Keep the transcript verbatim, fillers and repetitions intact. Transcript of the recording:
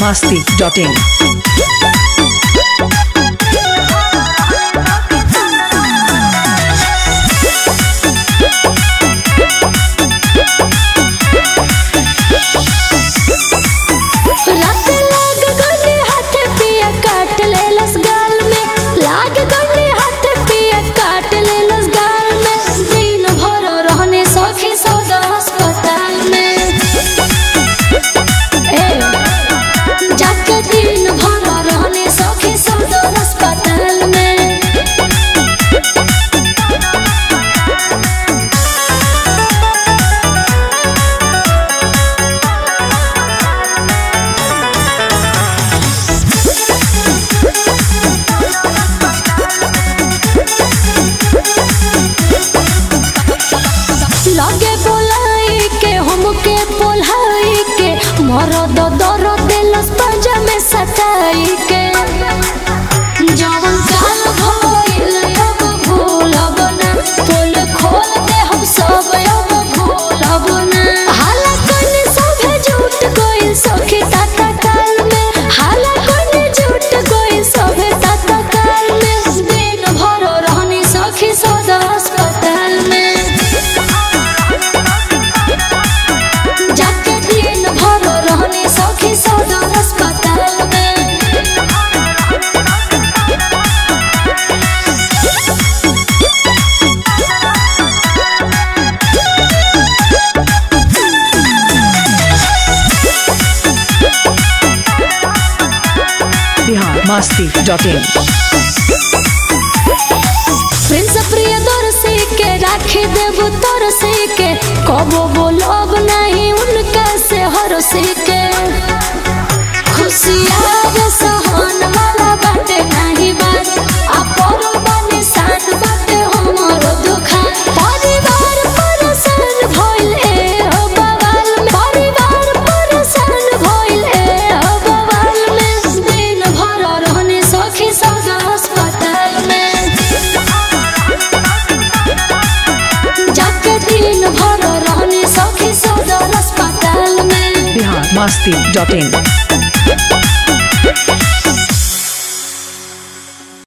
masti dot in. मरद दर्द दिलस पंजा में सताई के जवन काल भइल अब भूलब ना पोल खोल दे हम सब अब भूलब ना हाला कने सब झूठ कोई सखी ताता काल में हाला कने झूठ कोई सब ताता काल में दिन भर रहनी सखी सदा अस्पताल में सखी सदा अस्पताल में Bihar masti dot in. Prince Priyadarshi के राखी देव तरसी के कबो बोलब नहीं उनका से हरसी के खुशियार सहन वाला बाटे नहीं बात अपर बने साथ बाटे हमरो दुखा परिवार परेशान भइल ए हो बवाल में परिवार परेशान भइल ए हो बवाल में दिन भर रहने सखी सदा अस्पताल में जाके दिन भर रहने सखी सदा अस्पताल में Bihar masti dot in.